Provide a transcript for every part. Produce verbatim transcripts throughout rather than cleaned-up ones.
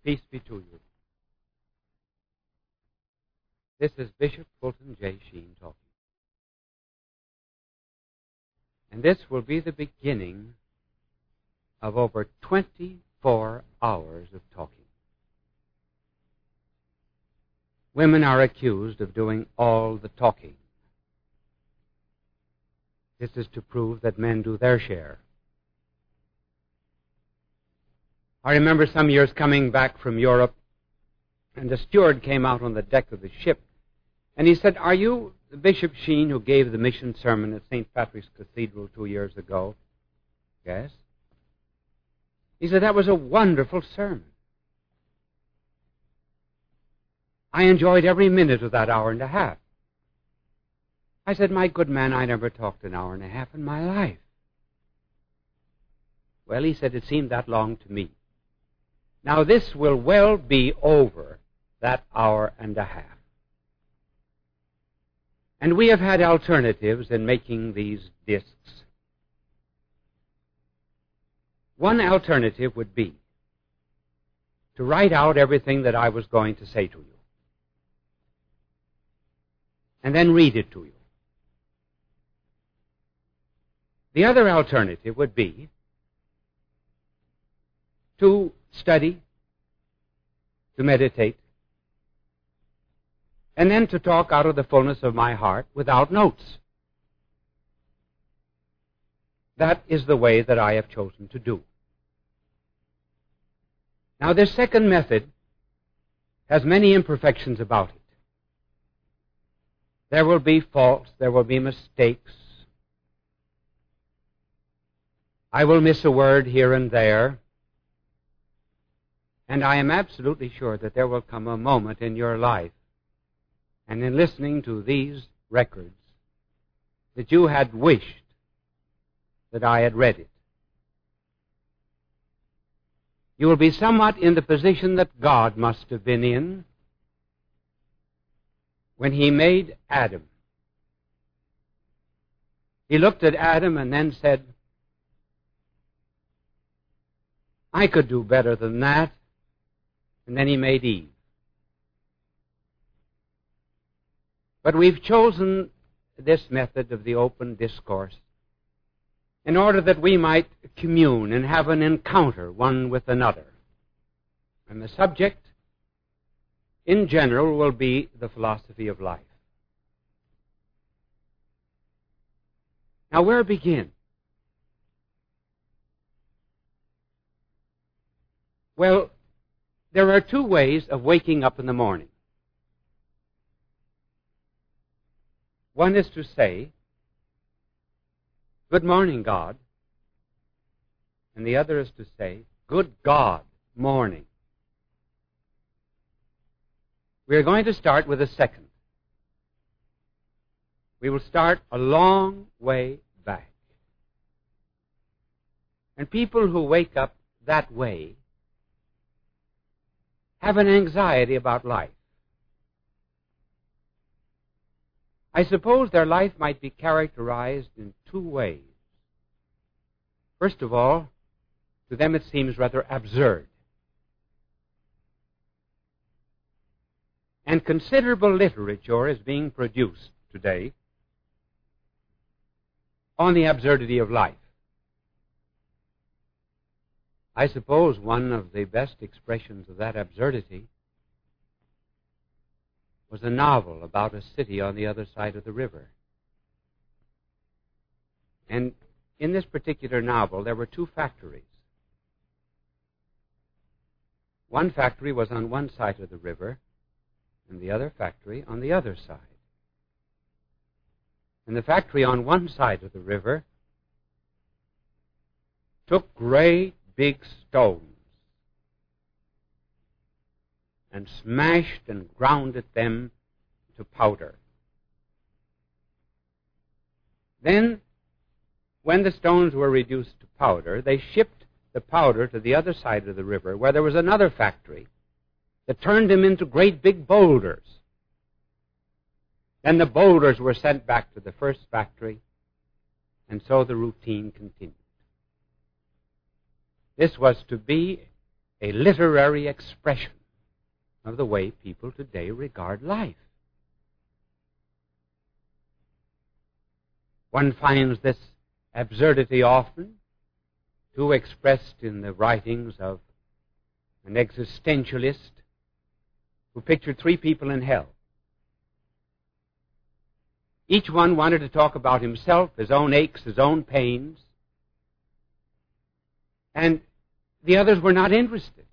Peace be to you. This is Bishop Fulton J. Sheen talking. And this will be the beginning of over twenty-four hours of talking. Women are accused of doing all the talking. This is to prove that men do their share. I remember some years coming back from Europe, and the steward came out on the deck of the ship, and he said, "Are you Bishop Sheen who gave the mission sermon at Saint Patrick's Cathedral two years ago?" "Yes." He said, "That was a wonderful sermon. I enjoyed every minute of that hour and a half." I said, "My good man, I never talked an hour and a half in my life." "Well," he said, "it seemed that long to me." Now, this will well be over that hour and a half. And we have had alternatives in making these discs. One alternative would be to write out everything that I was going to say to you, and then read it to you. The other alternative would be to study, to meditate, and then to talk out of the fullness of my heart without notes. That is the way that I have chosen to do. Now, this second method has many imperfections about it. There will be faults, there will be mistakes. I will miss a word here and there. And I am absolutely sure that there will come a moment in your life, and in listening to these records, that you had wished that I had read it. You will be somewhat in the position that God must have been in when He made Adam. He looked at Adam and then said, "I could do better than that." And then He made Eve. But we've chosen this method of the open discourse in order that we might commune and have an encounter one with another. And the subject, in general, will be the philosophy of life. Now, where begin? Well, there are two ways of waking up in the morning. One is to say, "Good morning, God." And the other is to say, "Good God, morning." We are going to start with a second. We will start a long way back. And people who wake up that way have an anxiety about life. I suppose their life might be characterized in two ways. First of all, to them it seems rather absurd. And considerable literature is being produced today on the absurdity of life. I suppose one of the best expressions of that absurdity was a novel about a city on the other side of the river. And in this particular novel, there were two factories. One factory was on one side of the river, and the other factory on the other side. And the factory on one side of the river took great big stones and smashed and grounded them to powder. Then, when the stones were reduced to powder, they shipped the powder to the other side of the river, where there was another factory that turned them into great big boulders. Then the boulders were sent back to the first factory, and so the routine continued. This was to be a literary expression of the way people today regard life. One finds this absurdity often too expressed in the writings of an existentialist who pictured three people in hell. Each one wanted to talk about himself, his own aches, his own pains, and the others were not interested.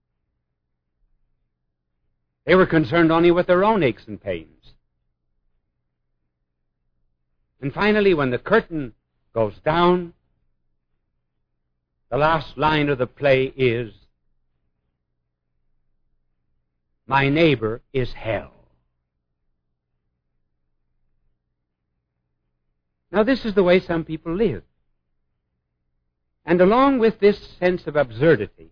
They were concerned only with their own aches and pains. And finally, when the curtain goes down, the last line of the play is, "My neighbor is hell." Now, this is the way some people live. And along with this sense of absurdity,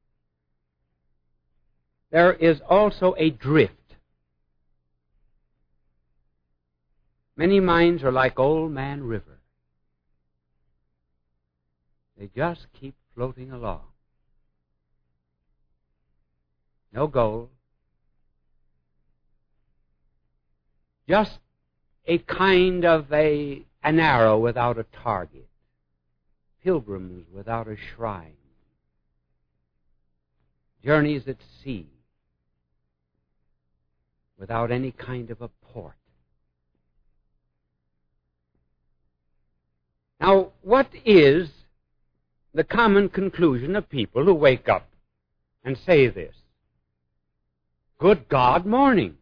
there is also a drift. Many minds are like Old Man River. They just keep floating along. No goal. Just a kind of a, an arrow without a target. Pilgrims without a shrine. Journeys at sea without any kind of a port. Now, what is the common conclusion of people who wake up and say this? Good God, morning.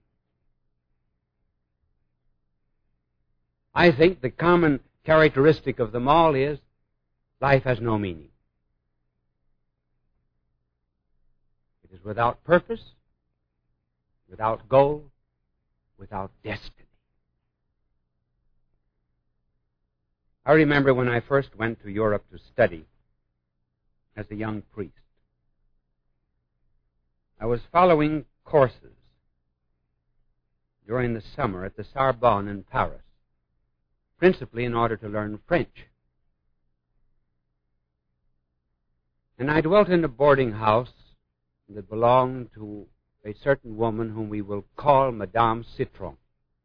I think the common characteristic of them all is life has no meaning. It is without purpose, without goal, without destiny. I remember when I first went to Europe to study as a young priest. I was following courses during the summer at the Sorbonne in Paris, principally in order to learn French. And I dwelt in a boarding house that belonged to a certain woman whom we will call Madame Citron.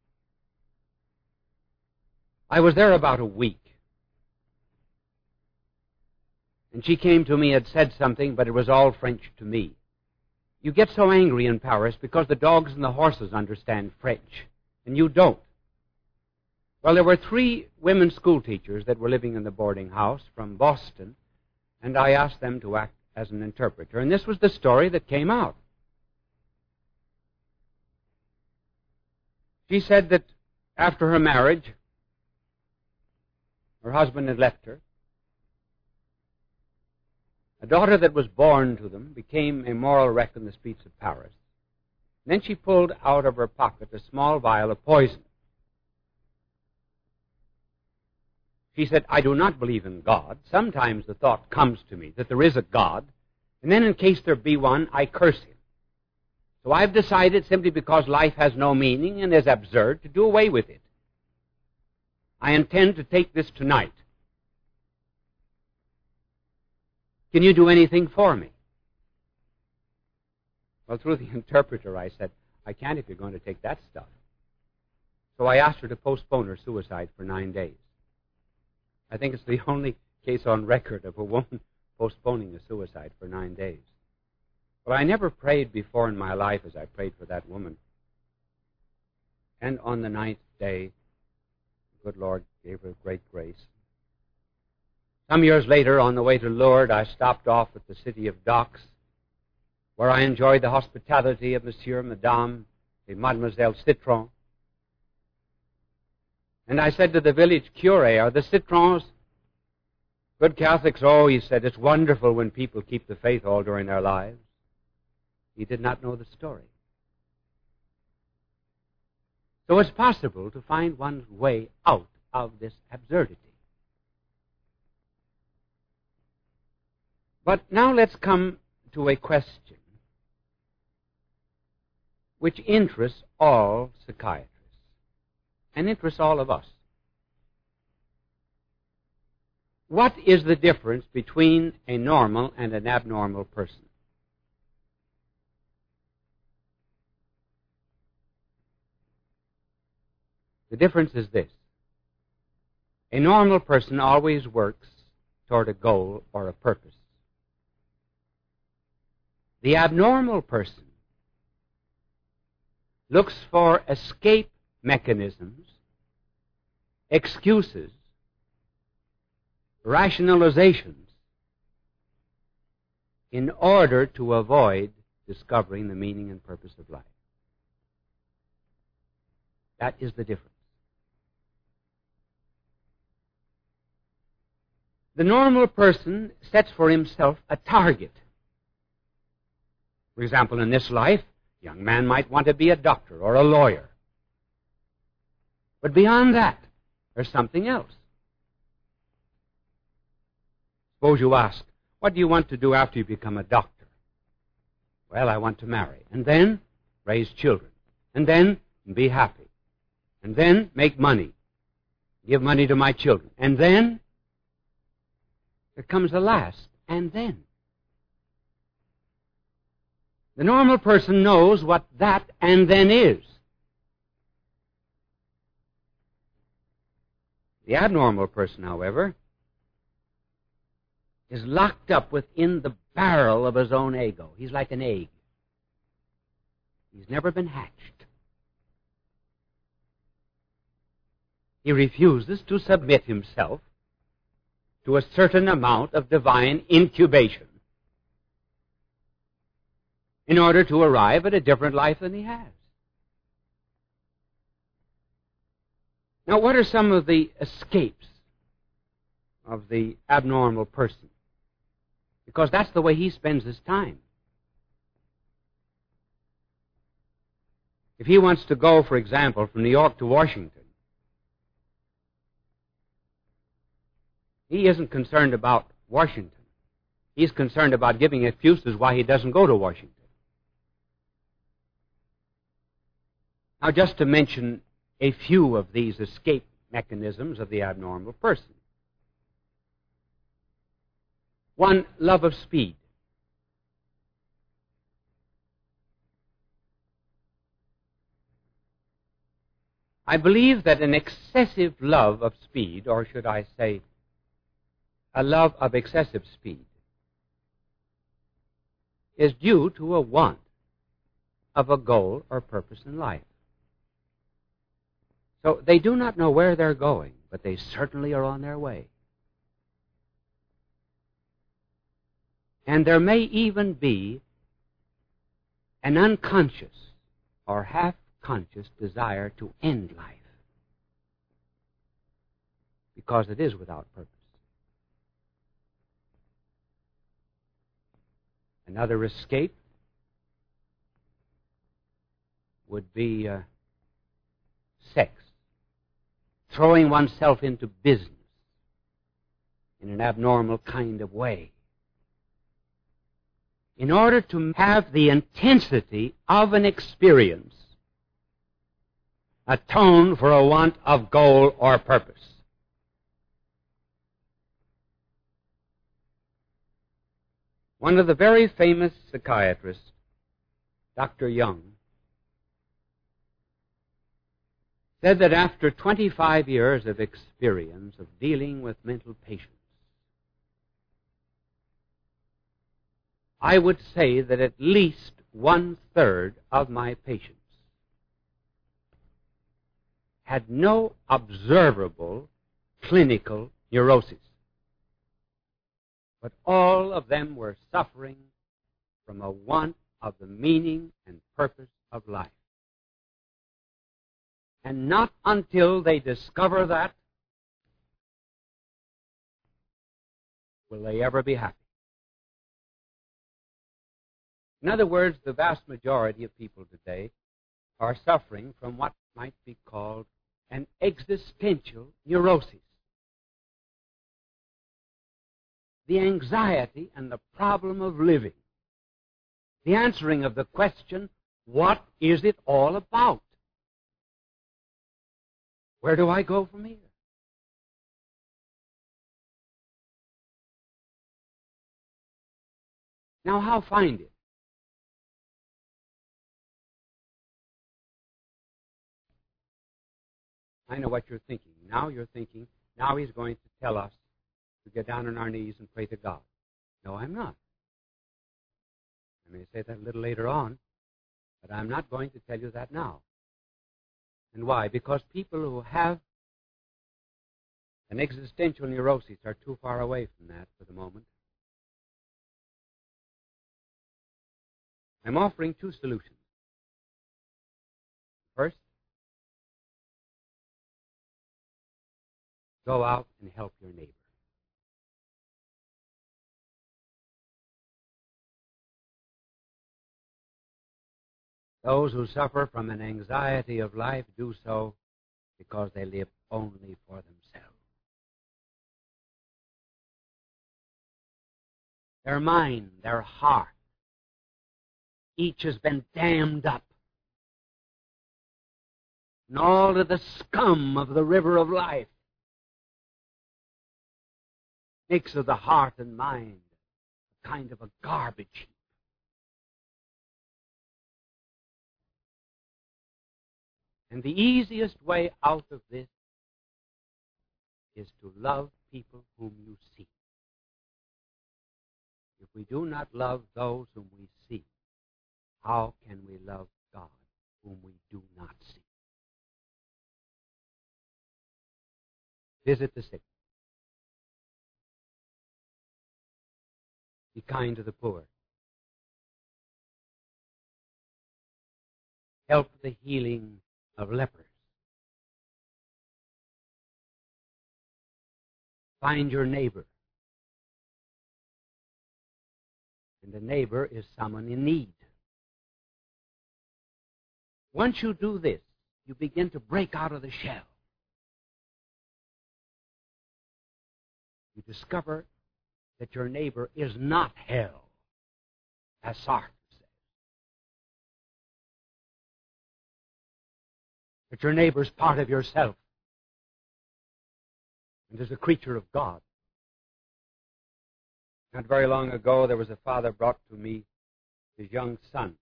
I was there about a week. And she came to me and said something, but it was all French to me. You get so angry in Paris because the dogs and the horses understand French, and you don't. Well, there were three women school teachers that were living in the boarding house from Boston, and I asked them to act as an interpreter. And this was the story that came out. She said that after her marriage, her husband had left her. A daughter that was born to them became a moral wreck in the streets of Paris. And then she pulled out of her pocket a small vial of poison. She said, I do not believe in God. Sometimes the thought comes to me that there is a God, and then in case there be one, I curse him. So I've decided, simply because life has no meaning and is absurd, to do away with it. I intend to take this tonight. Can you do anything for me? Well, through the interpreter, I said, I can't if you're going to take that stuff. So I asked her to postpone her suicide for nine days. I think it's the only case on record of a woman postponing a suicide for nine days. But I never prayed before in my life as I prayed for that woman. And on the ninth day, the good Lord gave her great grace. Some years later, on the way to Lourdes, I stopped off at the city of Docks, where I enjoyed the hospitality of Monsieur and Madame et Mademoiselle Citron. And I said to the village curé, are the Citrons good Catholics? Oh, he said, it's wonderful when people keep the faith all during their lives. He did not know the story. So it's possible to find one's way out of this absurdity. But now let's come to a question which interests all psychiatrists and interests all of us. What is the difference between a normal and an abnormal person? The difference is this. A normal person always works toward a goal or a purpose. The abnormal person looks for escape mechanisms, excuses, rationalizations in order to avoid discovering the meaning and purpose of life. That is the difference. The normal person sets for himself a target. For example, in this life, a young man might want to be a doctor or a lawyer. But beyond that, there's something else. Suppose you ask, what do you want to do after you become a doctor? Well, I want to marry, and then raise children, and then be happy, and then make money, give money to my children, and then there comes the last, and then. The normal person knows what that and then is. The abnormal person, however, is locked up within the barrel of his own ego. He's like an egg. He's never been hatched. He refuses to submit himself to a certain amount of divine incubation in order to arrive at a different life than he has. Now, what are some of the escapes of the abnormal person? Because that's the way he spends his time. If he wants to go, for example, from New York to Washington, he isn't concerned about Washington. He's concerned about giving excuses why he doesn't go to Washington. Now, just to mention a few of these escape mechanisms of the abnormal person. One, love of speed. I believe that an excessive love of speed, or should I say, a love of excessive speed, is due to a want of a goal or purpose in life. So they do not know where they're going, but they certainly are on their way. And there may even be an unconscious or half-conscious desire to end life because it is without purpose. Another escape would be uh, sex, throwing oneself into business in an abnormal kind of way in order to have the intensity of an experience atone for a want of goal or purpose. One of the very famous psychiatrists, Doctor Young, said that after twenty-five years of experience of dealing with mental patients, I would say that at least one-third of my patients had no observable clinical neurosis, but all of them were suffering from a want of the meaning and purpose of life. And not until they discover that will they ever be happy. In other words, the vast majority of people today are suffering from what might be called an existential neurosis. The anxiety and the problem of living. The answering of the question, what is it all about? Where do I go from here? Now, how find it? I know what you're thinking. Now you're thinking, now he's going to tell us to get down on our knees and pray to God. No, I'm not. I may say that a little later on, but I'm not going to tell you that now. And why? Because people who have an existential neurosis are too far away from that for the moment. I'm offering two solutions. First, go out and help your neighbor. Those who suffer from an anxiety of life do so because they live only for themselves. Their mind, their heart, each has been dammed up. And all of the scum of the river of life makes of the heart and mind a kind of a garbage heap. And the easiest way out of this is to love people whom you see. If we do not love those whom we see, how can we love God whom we do not see? Visit the sick. Be kind to the poor. Help the healing of lepers. Find your neighbor. And the neighbor is someone in need. Once you do this, you begin to break out of the shell. You discover that your neighbor is not hell, as Sartre says. That your neighbor is part of yourself and is a creature of God. Not very long ago, there was a father brought to me his young son,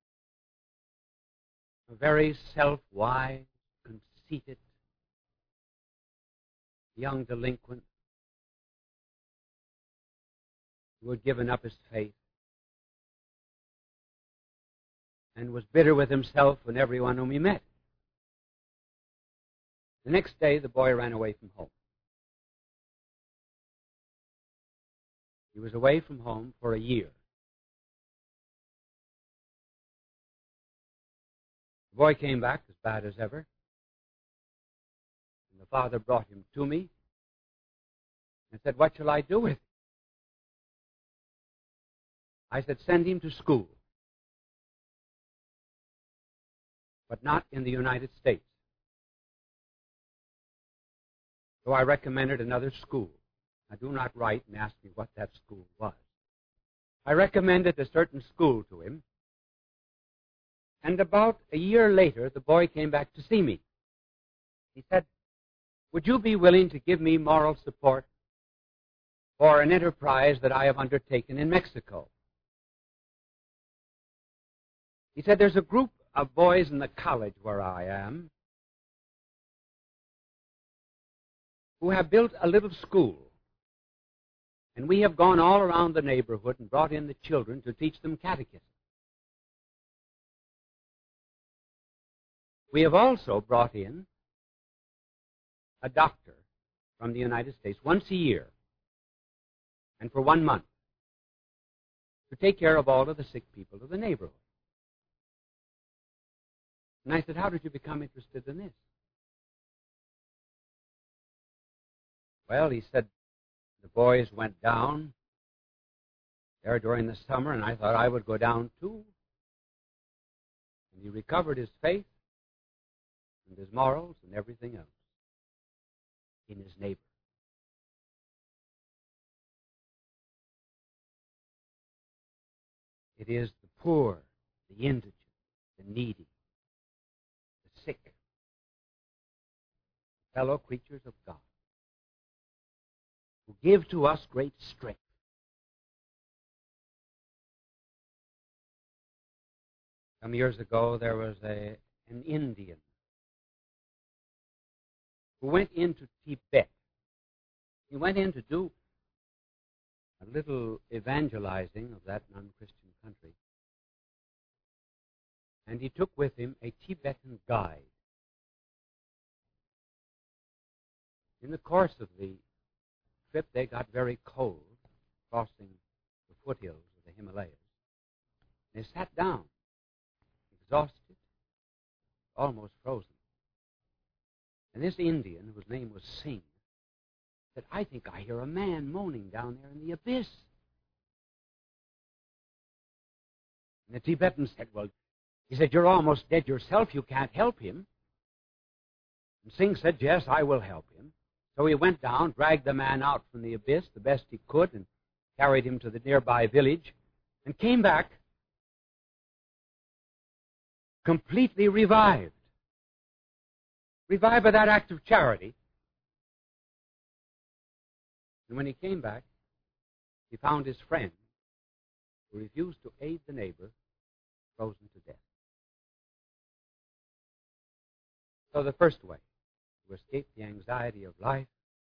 a very self-wise, conceited, young delinquent who had given up his faith and was bitter with himself and everyone whom he met. The next day, the boy ran away from home. He was away from home for a year. The boy came back as bad as ever. And the father brought him to me and said, "What shall I do with him?" I said, "Send him to school, but not in the United States." So I recommended another school. Now, do not write and ask me what that school was. I recommended a certain school to him, and about a year later, the boy came back to see me. He said, "Would you be willing to give me moral support for an enterprise that I have undertaken in Mexico?" He said, "There's a group of boys in the college where I am who have built a little school. And we have gone all around the neighborhood and brought in the children to teach them catechism. We have also brought in a doctor from the United States once a year and for one month to take care of all of the sick people of the neighborhood." And I said, "How did you become interested in this?" Well, he said, the boys went down there during the summer, and I thought I would go down too. And he recovered his faith and his morals and everything else in his neighbor. It is the poor, the indigent, the needy, the sick, fellow creatures of God, who give to us great strength. Some years ago, there was a, an Indian who went into Tibet. He went in to do a little evangelizing of that non-Christian country. And he took with him a Tibetan guide. In the course of the trip, they got very cold, crossing the foothills of the Himalayas. They sat down, exhausted, almost frozen. And this Indian, whose name was Singh, said, "I think I hear a man moaning down there in the abyss." And the Tibetan said, "Well," he said, "you're almost dead yourself. You can't help him." And Singh said, "Yes, I will help him." So he went down, dragged the man out from the abyss the best he could, and carried him to the nearby village, and came back completely revived. Revived by that act of charity. And when he came back, he found his friend, who refused to aid the neighbor, frozen to death. So the first way to escape the anxiety of life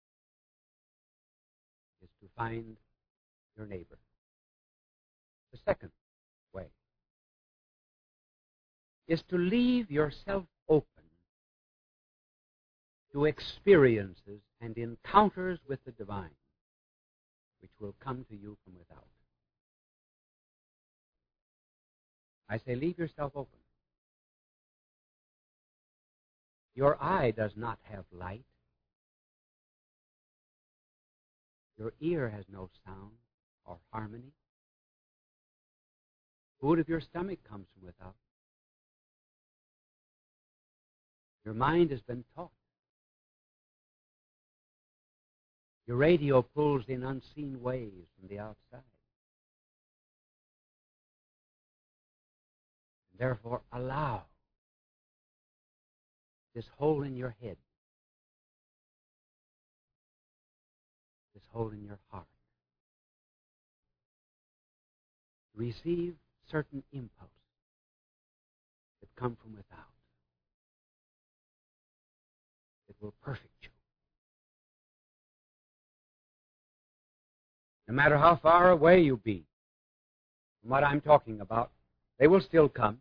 is to find your neighbor. The second way is to leave yourself open to experiences and encounters with the divine, which will come to you from without. I say, leave yourself open. Your eye does not have light. Your ear has no sound or harmony. Food of your stomach comes from without. Your mind has been taught. Your radio pulls in unseen waves from the outside. Therefore, allow this hole in your head, this hole in your heart, to receive certain impulses that come from without, that will perfect you. No matter how far away you be from what I'm talking about, they will still come.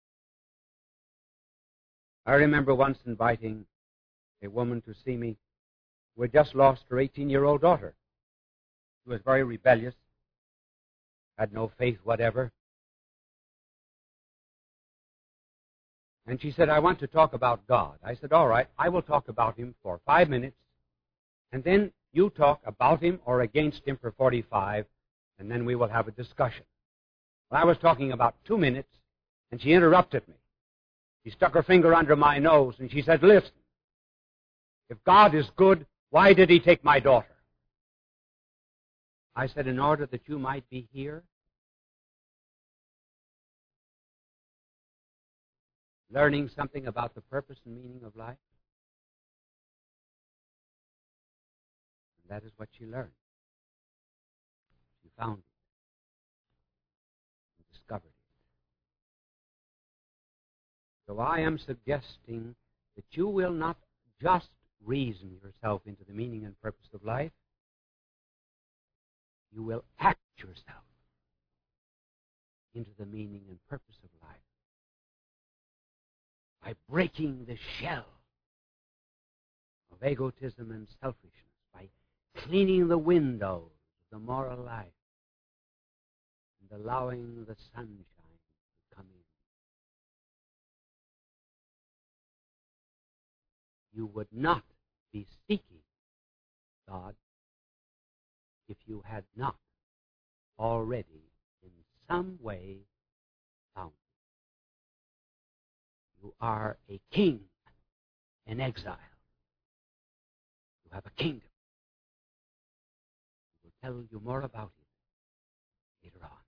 I remember once inviting a woman to see me who had just lost her eighteen-year-old daughter. She was very rebellious, had no faith whatever. And she said, "I want to talk about God." I said, "All right, I will talk about him for five minutes, and then you talk about him or against him for forty-five, and then we will have a discussion." Well, I was talking about two minutes, and she interrupted me. She stuck her finger under my nose, and she said, "Listen, if God is good, why did he take my daughter?" I said, "In order that you might be here, learning something about the purpose and meaning of life." And that is what she learned. She found it and discovered it. So I am suggesting that you will not just reason yourself into the meaning and purpose of life. You will act yourself into the meaning and purpose of life by breaking the shell of egotism and selfishness, by cleaning the windows of the moral life and allowing the sunshine to come in. You would not be seeking God if you had not already in some way found him. You are a king in exile. You have a kingdom. We will tell you more about it later on.